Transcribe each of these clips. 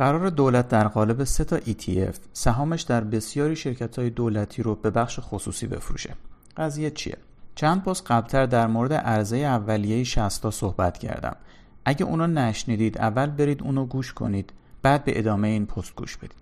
قرار دولت در قالب 3 تا ETF سهامش در بسیاری شرکت‌های دولتی رو به بخش خصوصی بفروشه. قضیه چیه؟ چند پست قبلتر در مورد عرضه اولیه 60 تا صحبت کردم. اگه اونو نشنیدید اول برید اونو گوش کنید، بعد به ادامه این پست گوش بدید.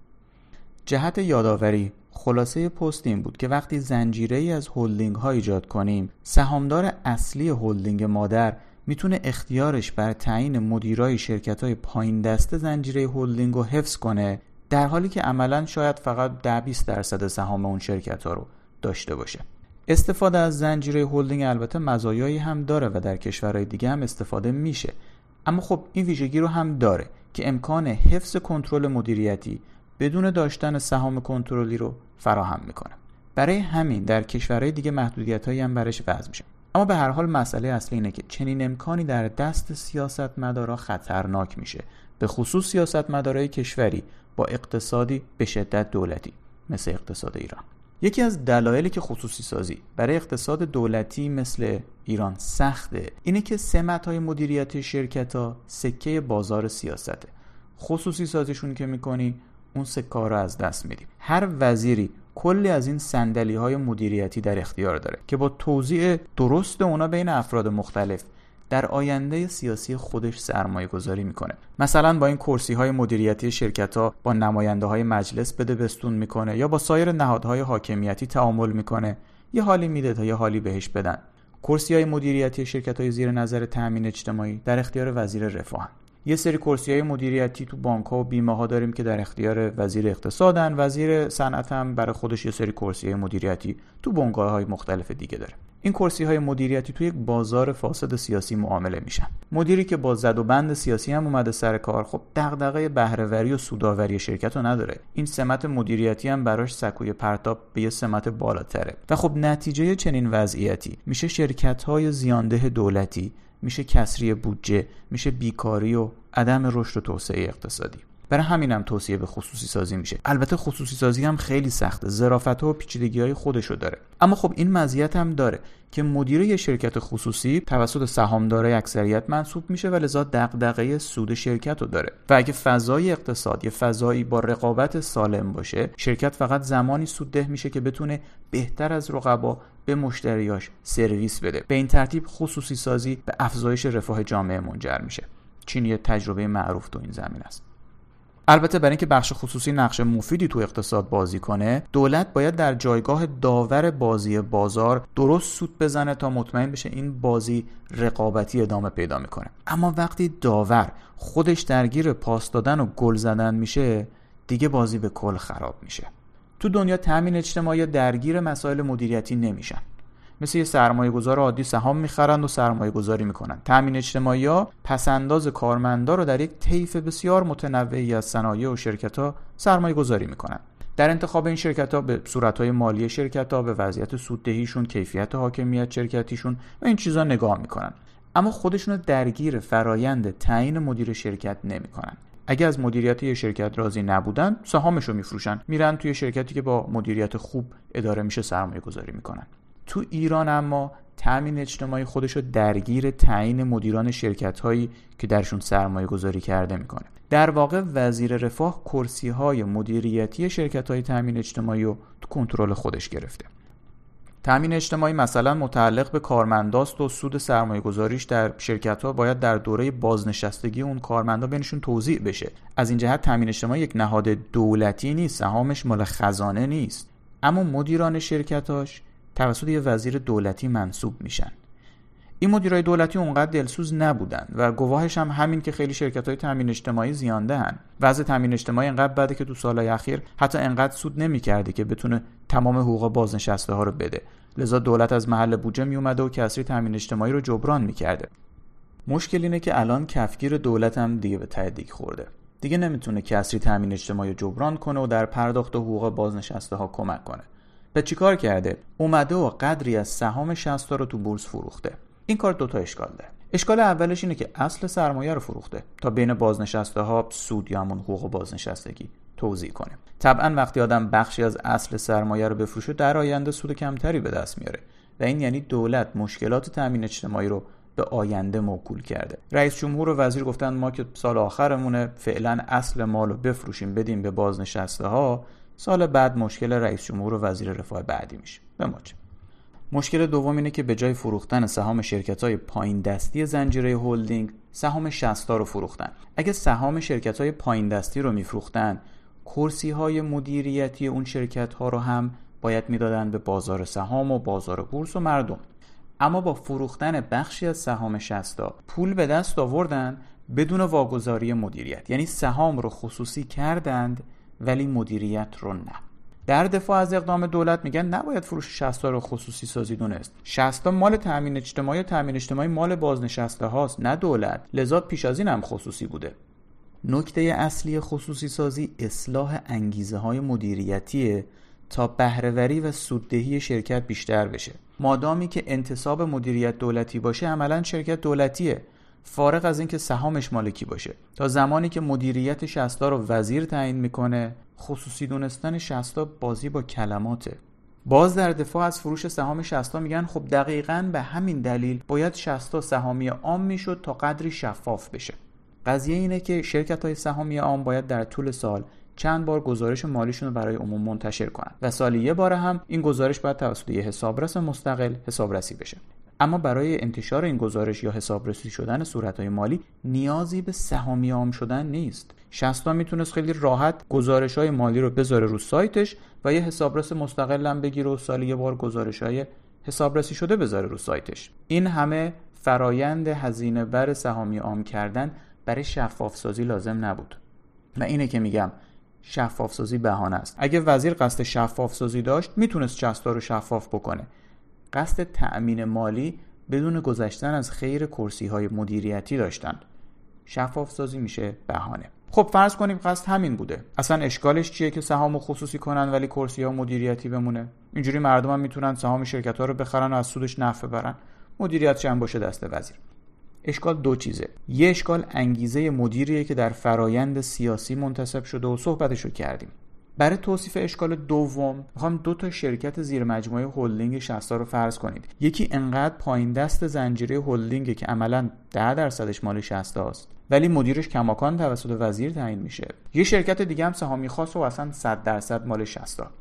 جهت یادآوری، خلاصه پست این بود که وقتی زنجیره‌ای از هولدینگ ها ایجاد کنیم، سهامدار اصلی هولدینگ مادر میتونه اختیارش بر تعیین مدیرای شرکت‌های پایین دسته زنجیره هولدینگ رو حفظ کنه، در حالی که عملاً شاید فقط 10-20% سهام اون شرکت‌ها رو داشته باشه. استفاده از زنجیره هولدینگ البته مزایایی هم داره و در کشورهای دیگه هم استفاده میشه، اما خب این ویژگی رو هم داره که امکان حفظ کنترل مدیریتی بدون داشتن سهام کنترلی رو فراهم میکنه. برای همین در کشورهای دیگه محدودیتایی هم برش وضع میشه. اما به هر حال مسئله اصلی اینه که چنین امکانی در دست سیاستمدارا خطرناک میشه، به خصوص سیاستمدارای کشوری با اقتصادی به شدت دولتی مثل اقتصاد ایران. یکی از دلایلی که خصوصی سازی برای اقتصاد دولتی مثل ایران سخته اینه که سمت‌های مدیریتی شرکت‌ها سکه بازار سیاسته. خصوصی سازیشون که می‌کنی اون سکه رو از دست میدی. هر وزیری کلی از این صندلی‌های مدیریتی در اختیار داره که با توزیع درست اونا بین افراد مختلف در آینده سیاسی خودش سرمایه گذاری میکنه. مثلا با این کرسی های مدیریتی شرکت ها با نماینده های مجلس بده بستون میکنه یا با سایر نهادهای حاکمیتی تعامل میکنه، یه حالی میده تا یه حالی بهش بدن. کرسی های مدیریتی شرکت های زیر نظر تامین اجتماعی در اختیار وزیر رفاه. یه سری کرسی های مدیریتی تو بانک ها و بیمه ها داریم که در اختیار وزیر اقتصادن. وزیر صنعت هم برای خودش یه سری کرسی های مدیریتی تو بنگاه های مختلف دیگه داره. این کرسی های مدیریتی توی یک بازار فاسد سیاسی معامله میشن. مدیری که با زد و بند سیاسی هم اومده سر کار، خب دغدغه بهره‌وری و سودآوری شرکت رو نداره. این سمت مدیریتی هم براش سکوی پرتاب به یه سمت بالاتره و خب نتیجه چنین وضعیتی میشه شرکت های زیانده دولتی، میشه کسری بودجه، میشه بیکاری و عدم رشد و توسعه اقتصادی. برای همینم توصیه به خصوصی سازی میشه. البته خصوصی سازی هم خیلی سخته، ظرافت‌ها و پیچیدگی‌های خودشو داره. اما خب این مزیت هم داره که مدیر یه شرکت خصوصی توسط سهامدارای اکثریت منصوب میشه و لذا دغدغه سود شرکت رو داره. و اگه فضای اقتصاد یه فضایی با رقابت سالم باشه، شرکت فقط زمانی سودده میشه که بتونه بهتر از رقبا به مشتریاش سرویس بده. به این ترتیب خصوصی سازی به افزایش رفاه جامعه منجر میشه. چین یه تجربه معروف تو این زمین است. البته برای اینکه بخش خصوصی نقش مفیدی تو اقتصاد بازی کنه، دولت باید در جایگاه داور بازی بازار درست سود بزنه تا مطمئن بشه این بازی رقابتی ادامه پیدا میکنه. اما وقتی داور خودش درگیر پاس دادن و گل زدن میشه، دیگه بازی به کل خراب میشه. تو دنیا تامین اجتماعی درگیر مسائل مدیریتی نمیشن. مثل یه سرمایه گذار عادی سهام میخرند و سرمایه گذاری میکنن. تامین اجتماعی ها پسنداز کارمندا رو در یک طیف بسیار متنوعی از صنایع و شرکت ها سرمایه گذاری میکنن. در انتخاب این شرکت ها به صورت های مالی شرکت ها، به وضعیت سوددهیشون، کیفیت حاکمیت شرکتیشون و این چیزا نگاه میکنن. اما خودشون رو درگیر فرایند تعیین مدیر شرکت نمیکنن. اگه از مدیریت یه شرکت راضی نبودن، سهامشو میفروشن، میرن توی شرکتی که با مدیریت خوب اداره میشه سرمایه گذاری میکنن. تو ایران اما تامین اجتماعی خودشو درگیر تعیین مدیران شرکت‌هایی که درشون سرمایه گذاری کرده میکنه. در واقع وزیر رفاه کرسی‌های مدیریتی شرکت‌های تامین اجتماعی رو تو کنترل خودش گرفته. تامین اجتماعی مثلا متعلق به کارمنداست و سود سرمایه گذاریش در شرکت‌ها باید در دوره بازنشستگی اون کارمندا بینشون توزیع بشه. از این جهت تامین اجتماعی یک نهاد دولتی نیست، سهامش مال خزانه نیست. اما مدیران شرکتاش توسط یه وزیر دولتی منصوب میشن. این مدیرای دولتی اونقدر دلسوز نبودن و گواهش هم همین که خیلی شرکت‌های تامین اجتماعی زیانده هن. وضع تامین اجتماعی انقدر بده که تو سالهای اخیر حتی انقدر سود نمی‌کرده که بتونه تمام حقوق بازنشسته ها رو بده. لذا دولت از محل بودجه میومده و کسری تامین اجتماعی رو جبران می‌کرده. مشکل اینه که الان کفگیر دولت هم دیگه به ته دیگ خورده. دیگه نمیتونه کسری تامین اجتماعی رو جبران کنه و در پرداخت حقوق بازنشسته ها کمک کنه. به چیکار کرده؟ اومده و قدری از سهام 60 رو تو بورس فروخته. این کار دوتا اشکال داره. اشکال اولش اینه که اصل سرمایه رو فروخته تا بین بازنشسته ها سود یا همون حقوق بازنشستگی توزیع کنه. طبعا وقتی آدم بخشی از اصل سرمایه رو بفروشه در آینده سود کمتری به دست میاره و این یعنی دولت مشکلات تامین اجتماعی رو به آینده موکول کرده. رئیس جمهور و وزیر گفتن ما که سال آخرمونه، فعلا اصل مالو بفروشیم بدیم به بازنشسته ها، سال بعد مشکل رئیس جمهور و وزیر رفاه بعدی میشه. بماچه. مشکل دوم اینه که به جای فروختن سهام شرکت‌های پایین دستی زنجیره هلدینگ، سهام 60 رو فروختن. اگه سهام شرکت‌های پایین دستی رو میفروختن، کرسی‌های مدیریتی اون شرکت‌ها رو هم باید میدادن به بازار سهام و بازار بورس و مردم. اما با فروختن بخشی از سهام 60 پول به دست آوردن بدون واگذاری مدیریت، یعنی سهام رو خصوصی کردند ولی مدیریت رو نه. در دفاع از اقدام دولت میگن نباید فروش 60 رو خصوصی سازی دونست. 60 مال تامین اجتماعی، تامین اجتماعی مال بازنشسته هاست نه دولت، لذا پیش از این هم خصوصی بوده. نکته اصلی خصوصی سازی اصلاح انگیزه های مدیریتیه تا بهره‌وری و سوددهی شرکت بیشتر بشه. مادامی که انتصاب مدیریت دولتی باشه عملاً شرکت دولتیه، فارغ از اینکه سهامش مالکی باشه. تا زمانی که مدیریت 60 رو وزیر تعیین میکنه، خصوصی دونستن 60 بازی با کلماته. باز در دفاع از فروش سهام 60 میگن خب دقیقاً به همین دلیل باید 60 سهامی عام میشد تا قدری شفاف بشه. قضیه اینه که شرکت‌های سهامی عام باید در طول سال چند بار گزارش مالیشون رو برای عموم منتشر کنن و سالی یه بار هم این گزارش باید توسط یه حسابرس مستقل حسابرسی بشه. اما برای انتشار این گزارش یا حسابرسی شدن صورت‌های مالی نیازی به سهامی عام شدن نیست. 60 میتونست خیلی راحت گزارش‌های مالی رو بذاره رو سایتش و یه حسابرس مستقل هم بگیره و سالی یه بار گزارش‌های حسابرسی شده بذاره رو سایتش. این همه فرایند هزینه بر سهامی عام کردن برای شفاف سازی لازم نبود. و اینه که میگم شفاف سازی بهانه است. اگه وزیر قصد شفاف سازی داشت میتونست 60 رو شفاف بکنه. قصد تأمین مالی بدون گذشتن از خیر کرسی‌های مدیریتی داشتند. شفاف سازی میشه بهانه. خب فرض کنیم قصد همین بوده. اصلا اشکالش چیه که سهامو خصوصی کنن ولی کرسی‌ها مدیریتی بمونه؟ اینجوری مردم هم میتونن سهام شرکت‌ها رو بخرن و از سودش نفع ببرن. مدیریتش هم باشه دست وزیر. اشکال دو چیزه. یه اشکال انگیزه مدیریه که در فرایند سیاسی منتسب شده و صحبتشو کردیم. برای توصیف اشکال دوم میخوام 2 شرکت زیر مجموعه هلدینگ 60 رو فرض کنید. یکی انقدر پایین دست زنجیره هلدینگه که عملاً 10% مال 60 است ولی مدیرش کماکان توسط وزیر تعیین میشه. یه شرکت دیگه هم سهامی خاص و اصلا 100% مال 60 تا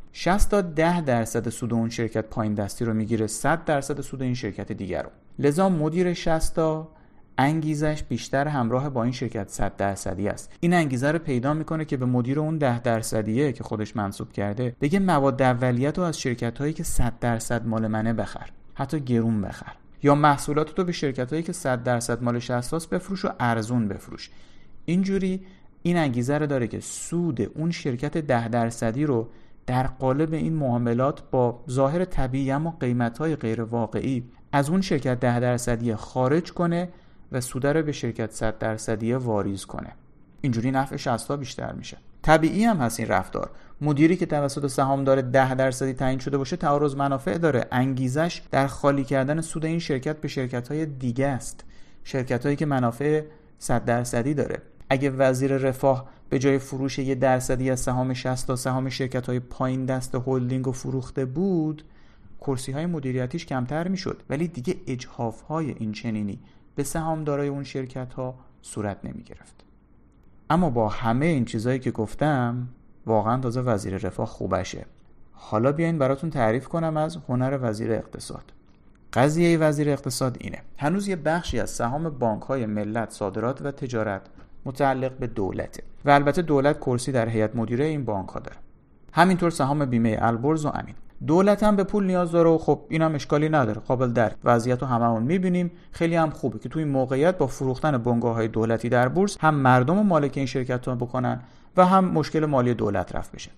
10% سود اون شرکت پایین دستی رو میگیره، 100% سود این شرکت دیگر رو. لذا مدیر 60 تا انگیزش بیشتر همراه با این شرکت 100% است. این انگیزه رو پیدا میکنه که به مدیر اون 10% که خودش منصوب کرده بگه مواد اولیت رو از شرکت‌هایی که 100% مال منه بخر، حتی گرون بخر، یا محصولات رو به شرکت‌هایی که 100% مال 60 است بفروش و ارزون بفروش. اینجوری این انگیزه رو داره که سود اون شرکت 10% رو در قالب این معاملات با ظاهر طبیعی اما قیمت‌های غیر واقعی از اون شرکت 10% خارج کنه و سود رو به شرکت 100% واریز کنه. اینجوری نفع 60 بیشتر میشه. طبیعی هم هست این رفتار. مدیری که توسط سهامدار 10% تعیین شده باشه تعارض منافع داره. انگیزش در خالی کردن سود این شرکت به شرکت‌های دیگه است. شرکت‌هایی که منافع 100% داره. اگه وزیر رفاه به جای فروش 1% از سهام 60 تا سهام شرکت‌های پایین دست هلدینگ رو فروخته بود، کرسی‌های مدیریتیش کمتر میشد، ولی دیگه اجحاف‌های این چنینی به سهامدارای اون شرکت‌ها صورت نمی‌گرفت. اما با همه این چیزایی که گفتم واقعا تازه وزیر رفاه خوبشه. حالا بیاین براتون تعریف کنم از هنر وزیر اقتصاد. قضیه وزیر اقتصاد اینه: هنوز یه بخشی از سهام بانک‌های ملت، صادرات و تجارت متعلق به دولته و البته دولت کرسی در هیئت مدیره این بانک‌ها داره. همینطور سهام بیمه البرز و امین. دولت هم به پول نیاز داره و خب اینم اشکالی نداره، قابل درک. وضعیت رو هممون می‌بینیم، خیلی هم خوبه که توی این موقعیت با فروختن بنگاه‌های دولتی در بورس هم مردم و مالک این شرکت‌ها بکنن و هم مشکل مالی دولت رفع بشه.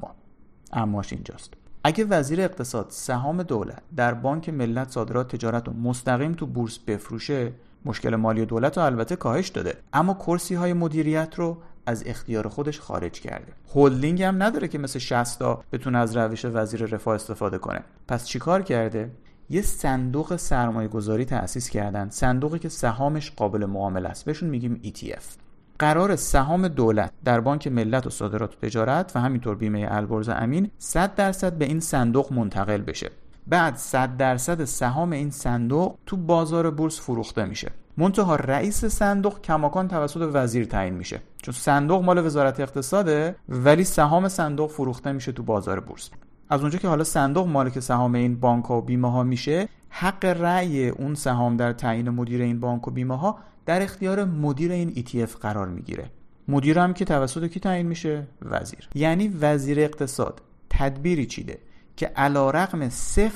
اماش اینجاست. اگه وزیر اقتصاد سهام دولت در بانک ملت، صادرات، تجارت رو مستقیم تو بورس بفروشه، مشکل مالی دولت رو البته کاهش داده، اما کرسی‌های مدیریت رو از اختیار خودش خارج کرده. هلدینگ هم نداره که مثل 60 تا بتونه از روش وزیر رفاه استفاده کنه. پس چیکار کرده؟ یه صندوق سرمایه‌گذاری تأسیس کردن، صندوقی که سهامش قابل معامله است، بهشون میگیم ETF. قرار سهام دولت در بانک ملت و صادرات و تجارت و همینطور بیمه البرز امین 100% به این صندوق منتقل بشه بعد 100% سهام این صندوق تو بازار بورس فروخته میشه. منتها رئیس صندوق کماکان توسط وزیر تعیین میشه، چون صندوق مال وزارت اقتصاده ولی سهام صندوق فروخته میشه تو بازار بورس. از اونجا که حالا صندوق مالک سهام این بانک ها و بیمه ها میشه، حق رأی اون سهام در تعیین مدیر این بانک و بیمه ها در اختیار مدیر این ETF قرار میگیره. مدیر هم که توسط کی تعیین میشه؟ وزیر. یعنی وزیر اقتصاد تدبیری چیده که علیرغم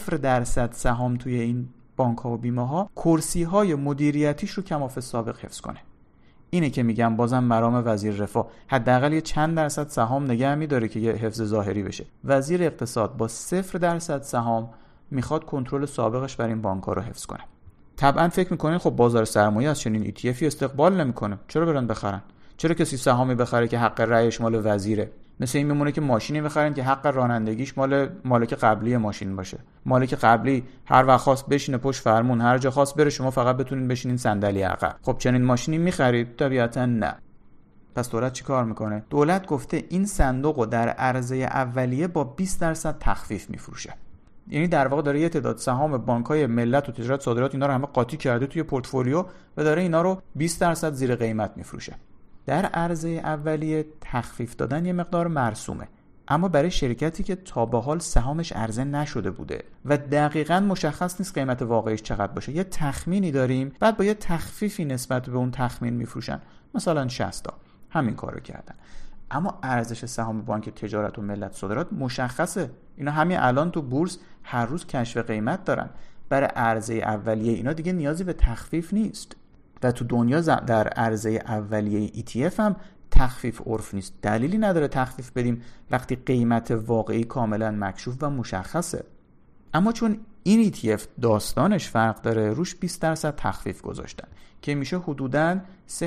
0% سهام توی این بانک ها و بیمه ها کرسی های مدیریتیش رو کماف سابق حفظ کنه. اینه که میگم بازم مرام وزیر رفاه حداقل یه چند درصد سهام نگه میداره که یه حفظ ظاهری بشه. وزیر اقتصاد با 0% سهام میخواد کنترل سابقش بر این بانک ها رو حفظ کنه. طبعا فکر میکنین خب بازار سرمایه از چنین ETFی استقبال نمیکنه، چرا برن بخرن؟ چرا کسی سهامی بخره که حق رأیش مال وزیره؟ مثل این میمونه که ماشینی بخرن که حق رانندگیش مال مالک قبلی ماشین باشه. مالک قبلی هر وقت خواست بشینه پشت فرمون، هر جا خواست بره، شما فقط بتونین بشینین صندلی عقب. خب چنین ماشینی میخرید؟ طبیعتا نه. پس دولت چی کار میکنه؟ دولت گفته این صندوقو در عرضه اولیه با 20% تخفیف میفروشه. یعنی در واقع داره یه تعداد سهام بانک‌های ملت و تجارت صادرات اینا رو همه قاطی کرده توی پورتفولیو و داره اینا رو 20% زیر قیمت میفروشه. در عرضه اولیه تخفیف دادن یه مقدار مرسومه، اما برای شرکتی که تا به حال سهامش عرضه نشده بوده و دقیقاً مشخص نیست قیمت واقعیش چقدر باشه، یه تخمینی داریم، بعد با یه تخفیفی نسبت به اون تخمین میفروشن، مثلا 60 تا همین کارو کردن. اما ارزش سهام بانک تجارت و ملت صادرات مشخصه، اینا همین الان تو بورس هر روز کشف قیمت دارن. برای عرضه اولیه اینا دیگه نیازی به تخفیف نیست و تو دنیا در عرضه اولیه ETF هم تخفیف عرف نیست. دلیلی نداره تخفیف بدیم وقتی قیمت واقعی کاملا مکشوف و مشخصه. اما چون این ETF داستانش فرق داره، روش 20% تخفیف گذاشتن که میشه حدوداً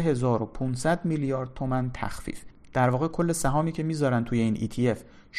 3500 میلیارد تومان تخفیف. در واقع کل سهامی که میذارن توی این ETF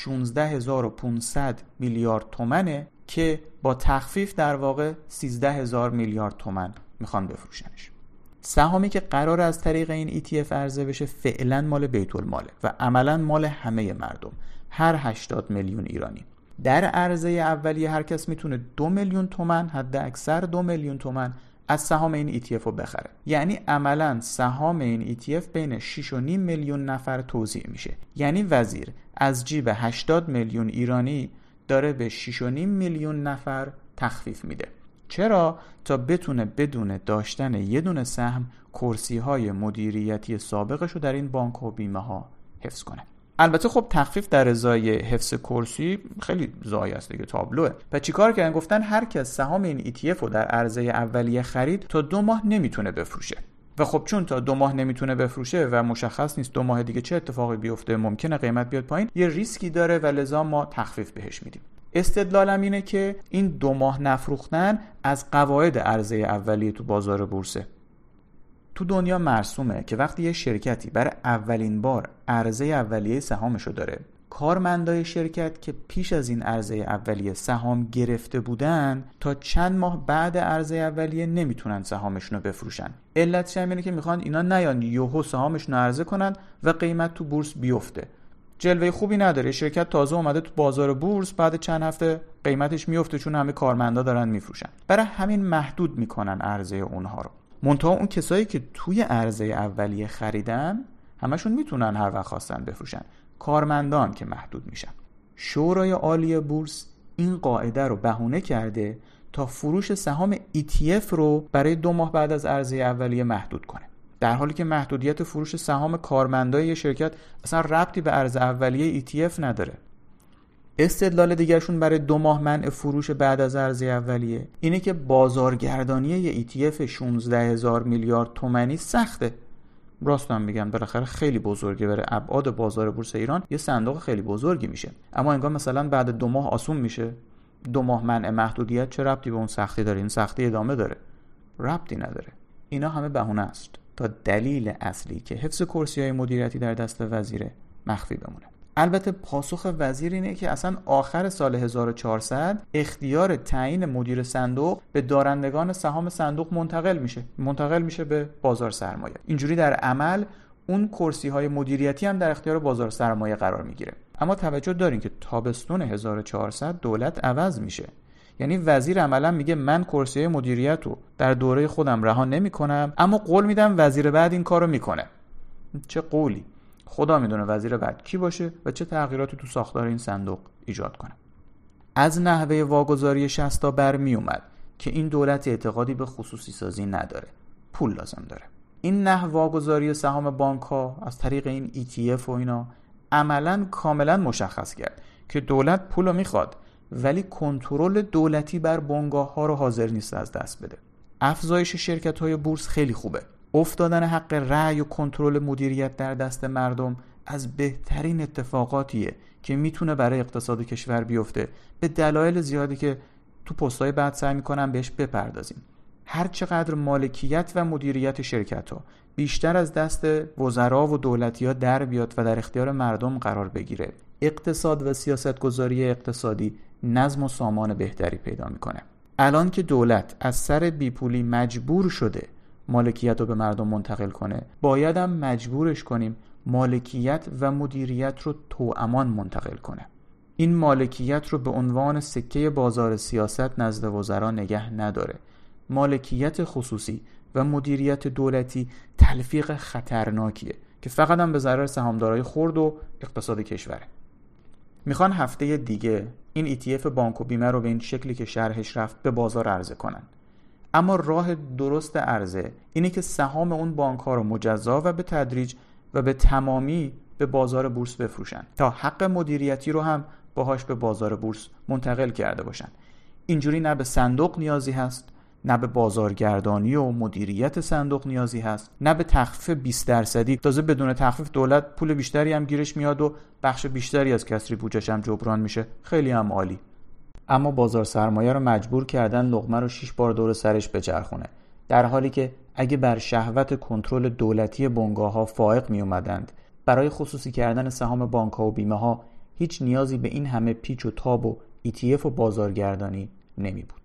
16500 میلیارد تومانه که با تخفیف در واقع 13000 میلیارد تومان میخوان بفروشنش. سهامی که قرار از طریق این ETF عرضه بشه فعلا مال بیت الماله و عملا مال همه مردم، هر 80 میلیون ایرانی. در عرضه اولیه هر کس میتونه 2 میلیون تومان، حد اکثر 2 میلیون تومان از سهام این ETF رو بخره. یعنی عملا سهام این ETF بین 6.5 میلیون نفر توزیع میشه. یعنی وزیر از جیب 80 میلیون ایرانی داره به 6.5 میلیون نفر تخفیف میده. چرا؟ تا بتونه بدون داشتن یه دونه سهم کرسی‌های مدیریتی سابقش رو در این بانک و بیمه ها حفظ کنه. البته خب تخفیف در ازای حفظ کرسی خیلی زایی است دیگه، تابلوه. و چیکار کردن؟ گفتن هر کس سهام این ETF رو در عرضه اولیه خرید تا 2 ماه نمیتونه بفروشه. و خب چون تا 2 ماه نمیتونه بفروشه و مشخص نیست 2 ماه دیگه چه اتفاقی بیفته، ممکنه قیمت بیاد پایین، یه ریسکی داره و لذا ما تخفیف بهش میدیم. استدلالم اینه که این 2 ماه نفروختن از قواعد عرضه اولیه تو بازار بورسه. تو دنیا مرسومه که وقتی یه شرکتی برای اولین بار عرضه اولیه سهامشو داره، کارمندای شرکت که پیش از این عرضه اولیه سهام گرفته بودن تا چند ماه بعد عرضه اولیه نمیتونن سهامشون رو بفروشن. علتش اینه که میخوان اینا نیان یهو سهامشون رو عرضه کنن و قیمت تو بورس بیفته. جلوه خوبی نداره، شرکت تازه اومده تو بازار بورس، بعد چند هفته قیمتش میفته چون همه کارمندا دارن میفروشن. برای همین محدود میکنن عرضه اونها رو. منتها اون کسایی که توی عرضه اولیه خریدن همشون میتونن هر وقت خواستن بفروشن، کارمندان که محدود میشن. شورای عالی بورس این قاعده رو بهونه کرده تا فروش سهام ETF رو برای 2 ماه بعد از عرضه اولیه محدود کنه، در حالی که محدودیت فروش سهام کارمندای شرکت اصلا ربطی به عرضه اولیه ETF نداره. استدلال دیگرشون برای 2 ماه منع فروش بعد از عرضه اولیه اینه که بازارگردانی یه ETF 16000 میلیارد تومانی سخته. راستم میگم بالاخره خیلی بزرگه، برای ابعاد بازار بورس ایران یه صندوق خیلی بزرگی میشه. اما انگار مثلا بعد 2 ماه آسون میشه. 2 ماه منع محدودیت چه ربطی به اون سختی داره؟ این سختی ادامه داره، ربطی نداره. اینا همه بهونه است تا دلیل اصلی که حفظ کرسی‌های مدیریتی در دست وزیره مخفی بمونه. البته پاسخ وزیر اینه که اصلا آخر سال 1400 اختیار تعیین مدیر صندوق به دارندگان سهام صندوق منتقل میشه به بازار سرمایه. اینجوری در عمل اون کرسی‌های مدیریتی هم در اختیار بازار سرمایه قرار میگیره. اما توجه دارین که تابستون 1400 دولت عوض میشه. یعنی وزیر عملا میگه من کرسی مدیریت رو در دوره خودم رها نمی‌کنم، اما قول میدم وزیر بعد این کارو میکنه. چه قولی؟ خدا میدونه وزیر بعد کی باشه و چه تغییراتی تو ساختار این صندوق ایجاد کنه. از نحوه واگذاری 60 برمی اومد که این دولت اعتقادی به خصوصی سازی نداره، پول لازم داره. این نحوه واگذاری سهام بانک‌ها از طریق این ETF و اینا عملاً کاملاً مشخص کرد که دولت پولو میخواد ولی کنترل دولتی بر بنگاه‌ها رو حاضر نیست از دست بده. افزایش شرکت‌های بورس خیلی خوبه. افتادن حق رأی و کنترل مدیریت در دست مردم از بهترین اتفاقاتیه که میتونه برای اقتصاد کشور بیفته، به دلایل زیادی که تو پست‌های بعد سعی می‌کنم بهش بپردازیم. هر چقدر مالکیت و مدیریت شرکت‌ها بیشتر از دست وزرا و دولتی‌ها در بیاد و در اختیار مردم قرار بگیره، اقتصاد و سیاست‌گذاری اقتصادی نظم و سامان بهتری پیدا می‌کنه. الان که دولت از سر بیپولی مجبور شده مالکیت رو به مردم منتقل کنه، باید هم مجبورش کنیم مالکیت و مدیریت رو توامان منتقل کنه. این مالکیت رو به عنوان سکه بازار سیاست نزد وزرا نگه نداره. مالکیت خصوصی و مدیریت دولتی تلفیق خطرناکیه که فقط هم به ضرر سهامدارای خرد و اقتصاد کشوره. میخوان هفته دیگه این ETF بانک و بیمه رو به این شکلی که شرحش رفت به بازار عرضه کنن. اما راه درست عرضه اینه که سهام اون بانک ها رو مجزا و به تدریج و به تمامی به بازار بورس بفروشن تا حق مدیریتی رو هم باهاش به بازار بورس منتقل کرده باشن. اینجوری نه به صندوق نیازی هست، نه به بازارگردانی و مدیریت صندوق نیازی هست، نه به تخفیف 20%. تازه بدون تخفیف دولت پول بیشتری هم گیرش میاد و بخش بیشتری از کسری بودجه‌ش هم جبران میشه. خیلی هم عالی. اما بازار سرمایه رو مجبور کردن لقمه رو 6 بار دور سرش بچرخونه، در حالی که اگه بر شهوت کنترل دولتی بنگاه‌ها فائق می اومدند، برای خصوصی کردن سهام بانک‌ها و بیمه‌ها هیچ نیازی به این همه پیچ و تاب و ETF و بازارگردانی نمی بود.